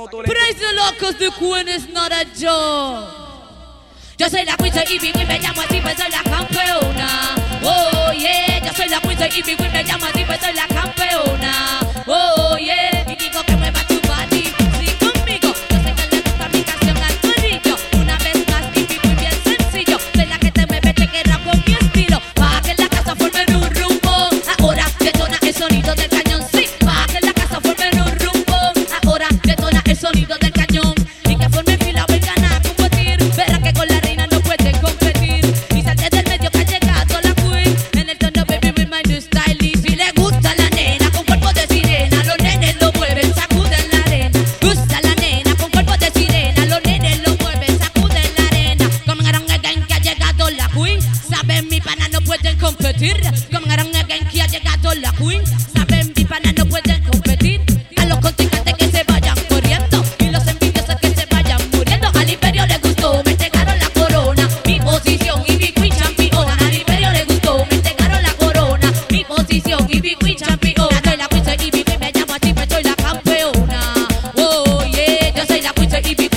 Praise the Lord, cause the queen is not a joke. Yo soy la queen, soy Ivy Queen, me llamo así, pues soy la campeona. Oh yeah, yo soy la queen, soy Ivy Queen, me llamo así, pues soy la campeona. Oh yeah, y digo que mueva tu body, sí conmigo. Yo sé que le gusta mi canción al corillo. Una vez más, Ivy Queen, bien sencillo. Soy la que te mueve, te queda con mi estilo. Pa' que en la casa formen un rumbo. Ahora detona el sonido del cañón, sí. Pa' que en la casa formen un rumbo. Ahora detona el sonido del cañón. Y que formen fila, vengan a competir. Verá que con la reina no pueden competir. Y salte del medio que ha llegado la queen. En el tono baby with my new style. Y si le gusta la nena con cuerpo de sirena, los nenes lo mueven, sacuden la arena. Gusta la nena con cuerpo de sirena, los nenes lo mueven, sacuden la arena. Comenaron again que ha llegado la queen. Saben mi pana no pueden competir. Comenaron again que ha llegado la queen. Saben mi pana no pueden competir. A los contrincantes que se vayan corriendo y los envidiosos que se vayan muriendo. Al imperio le gustó, me entregaron la corona. Mi posición y Ivy Queen campeona. Al imperio le gustó, me entregaron la corona. Mi posición y Ivy Queen campeona. Soy la queen, soy Ivy Queen, me llamo así, pues soy la campeona. Oh yeah, yo soy la queen, soy Ivy Queen.